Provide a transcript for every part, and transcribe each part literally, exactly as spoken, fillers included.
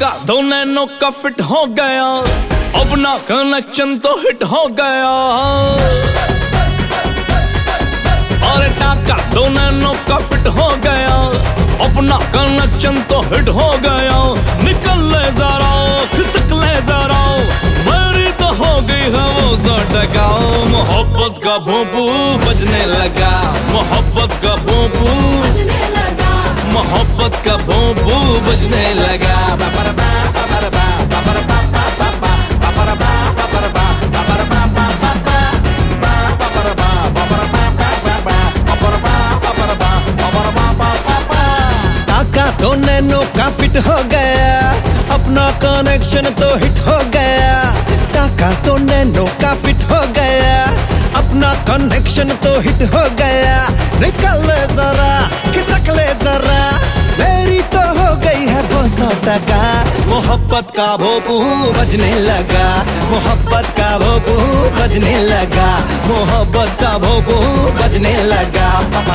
टाका दो नैनो का फिट हो गया, अपना कनेक्शन तो हिट हो गया। और टाका दो नैनो का फिट हो गया, अपना कनेक्शन तो हिट हो गया। निकल ले जरा, खिसक ले जरा, मेरी तो हो गई है वो सौ टका। मोहब्बत का भोंपू बजने लगा, मोहब्बत का भोंपू बजने लगा, मोहब्बत का भोंपू बजने लगा। टाका दो नैनो का फिट हो गया, अपना कनेक्शन तो हिट हो गया। टाका दो नैनो का फिट हो गया, अपना कनेक्शन तो हिट हो गया। निकल ले जरा, खिसक ले जरा, मेरी तो हो गई है वो सौ टका। मोहब्बत का भोंपू बजने लगा, मोहब्बत का भोंपू बजने लगा, मोहब्बत का भोंपू बजने लगा।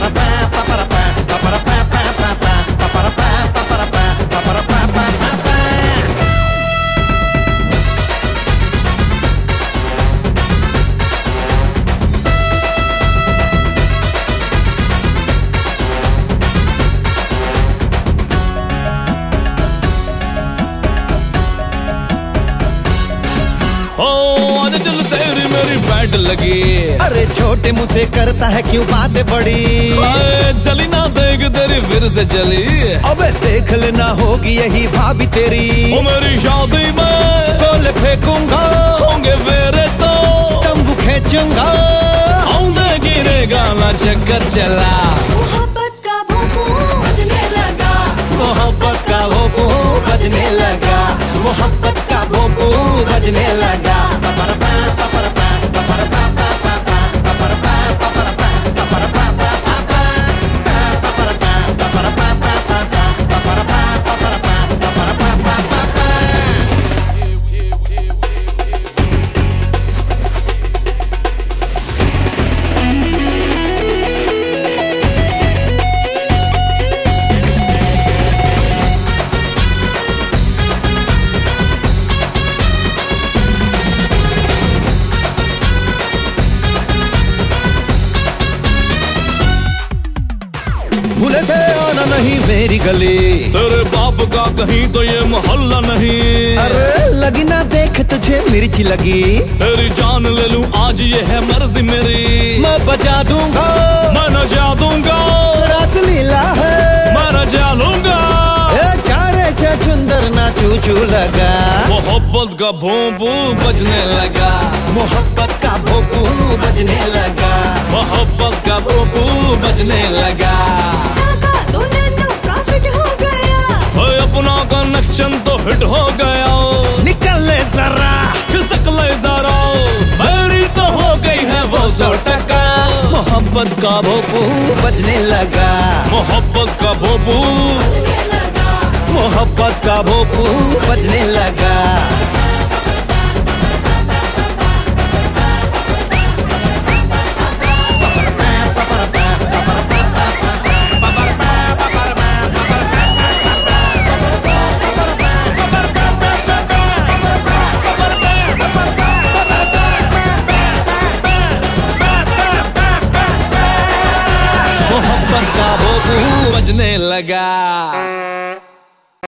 बैट लगी, अरे छोटे मुँह से करता है क्यों बातें बड़ी। जली ना देख तेरी फिर से जली, अबे देख लेना होगी यही भाभी तेरी। ओ मेरी शादी में गोले फेंकूंगा, होंगे फेरे तो तंबू खींचूंगा, औंधे गिरेगा ना चक्कर चला। मोहब्बत का भोंपू बजने लगा, मोहब्बत का भोंपू बजने लगा, मोहब्बत का भोंपू बजने लगा। भूले से आना नहीं मेरी गली, तेरे बाप का कहीं तो ये मोहल्ला नहीं। अरे लगी ना देख तुझे मिर्ची लगी, तेरी जान ले लूं आज ये है मर्जी मेरी। मैं बजा दूंगा, मैं नचा दूंगा, रास लीला है मैं नचा लूंगा। चारे चुंदर ना चू चू लगा, मोहब्बत का भोंपू बजने लगा, मोहब्बत का भोंपू बजने लगा, मोहब्बत का भोंपू बजने लगा। टाका दो नैनो का फिट हो गया, ओए अपना कनेक्शन तो हिट हो गया। निकल ले जरा, खिसक ले जरा, मेरी तो हो गई है वो सौ टका। मोहब्बत का भोंपू बजने लगा, मोहब्बत का भोंपू बजने लगा, मोहब्बत का भोंपू बजने लगा। मोहब्बत का भोंपू बजने लगा।